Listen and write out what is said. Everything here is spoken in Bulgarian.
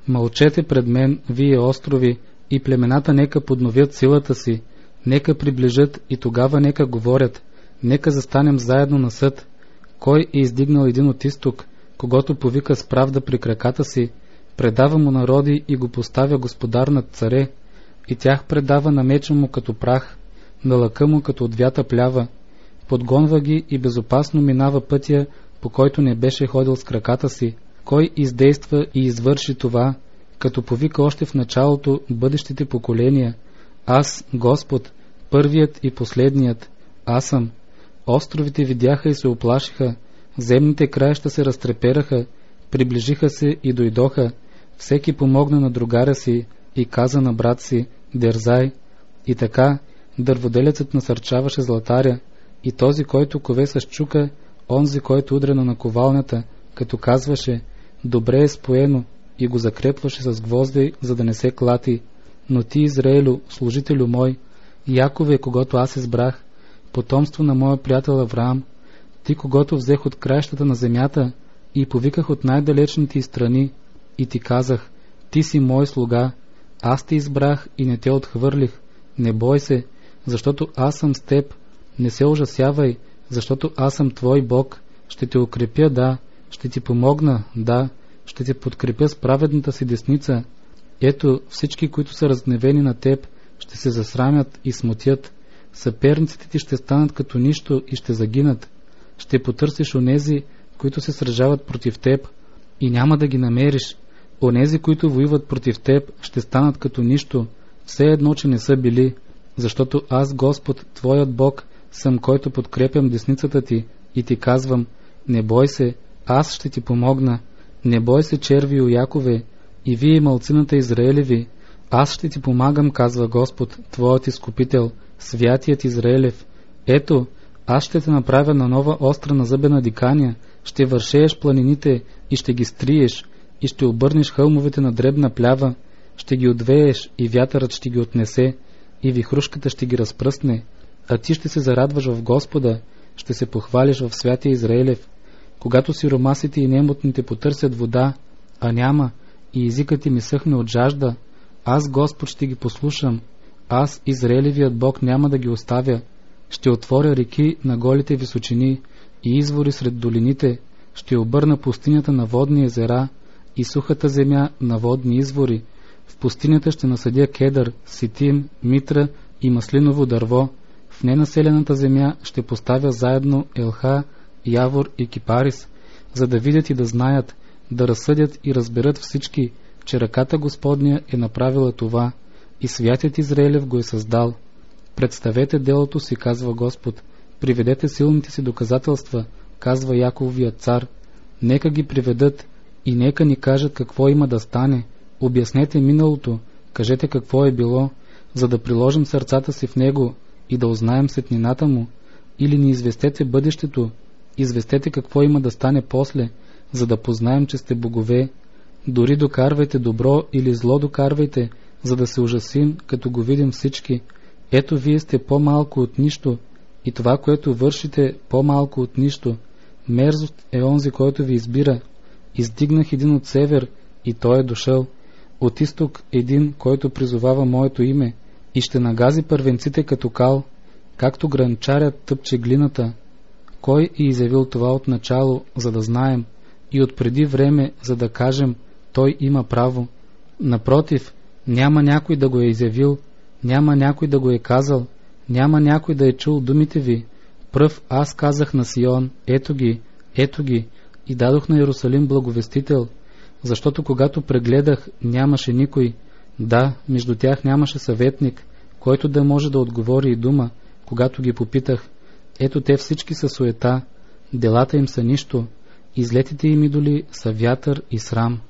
Мълчете пред мен, вие острови, и племената нека подновят силата си, нека приближат и тогава нека говорят, нека застанем заедно на съд. Кой е издигнал един от изток, когато повика с правда при краката си, предава му народи и го поставя господар над царе, и тях предава на меча му като прах, на лъка му като отвята плява, подгонва ги и безопасно минава пътя, по който не беше ходил с краката си. Кой издейства и извърши това, като повика още в началото бъдещите поколения? Аз, Господ, първият и последният, аз съм. Островите видяха и се оплашиха, земните краища се разтрепераха, приближиха се и дойдоха, всеки помогна на другаря си и каза на брат си, дързай. И така, дърводелецът насърчаваше златаря, и този, който кове с чука, онзи, който удря на наковалнята, като казваше, добре е споено, и го закрепваше с гвозди, за да не се клати. Но ти, Израелю, служителю мой, Якове, когото аз избрах, потомство на моя приятел Авраам, ти, когото взех от краищата на земята и повиках от най-далечните страни, и ти казах, ти си мой слуга, аз те избрах и не те отхвърлих, не бой се, защото аз съм с теб, не се ужасявай, защото аз съм твой Бог, ще те укрепя, да, ще ти помогна, да, ще те подкрепя с праведната си десница. Ето, всички, които са разгневени на теб, ще се засрамят и смутят. Съперниците ти ще станат като нищо и ще загинат. Ще потърсиш онези, които се сражават против теб, и няма да ги намериш. Онези, които воюват против теб, ще станат като нищо, все едно, че не са били, защото аз, Господ, твоят Бог, съм, който подкрепям десницата ти, и ти казвам, не бой се, аз ще ти помогна. Не бой се, червио Якове, и вие, малцината Израелеви, аз ще ти помагам, казва Господ, твоят изкупител, святият Израелев. Ето, аз ще те направя на нова остра назъбена диканя, ще вършееш планините и ще ги стриеш, и ще обърнеш хълмовете на дребна плява, ще ги отвееш и вятърът ще ги отнесе, и вихрушката ще ги разпръсне, а ти ще се зарадваш в Господа, ще се похвалиш в святия Израелев. Когато сиромасите и немотните потърсят вода, а няма, и езикът им изсъхне от жажда, аз, Господ, ще ги послушам, аз, Израелевият Бог, няма да ги оставя, ще отворя реки на голите височини и извори сред долините, ще обърна пустинята на водни езера и сухата земя на водни извори. В пустинята ще насадя кедър, ситим, митра и маслиново дърво. В ненаселената земя ще поставя заедно елха, явор и кипарис, за да видят и да знаят, да разсъдят и разберат всички, че ръката Господня е направила това и святият Израелев го е създал. Представете делото си, казва Господ, приведете силните си доказателства, казва Якововият цар. Нека ги приведат и нека ни кажат какво има да стане. Обяснете миналото, кажете какво е било, за да приложим сърцата си в него и да узнаем сетнината му, или ни известете бъдещето, известете какво има да стане после, за да познаем, че сте богове. Дори докарвайте добро или зло докарвайте, за да се ужасим, като го видим всички. Ето, вие сте по-малко от нищо, и това, което вършите, по-малко от нищо. Мерзост е онзи, който ви избира. Издигнах един от север, и той е дошъл. От изток един, който призовава моето име, и ще нагази първенците като кал, както гранчарят тъпче глината. Кой е изявил това от начало, за да знаем, и от преди време, за да кажем, той има право? Напротив, няма някой да го е изявил, няма някой да го е казал, няма някой да е чул думите ви. Пръв аз казах на Сион, ето ги, и дадох на Иерусалим благовестител, защото когато прегледах, нямаше никой. Да, между тях нямаше съветник, който да може да отговори и дума, когато ги попитах. Ето те всички са суета, делата им са нищо, излетите им идоли са вятър и срам.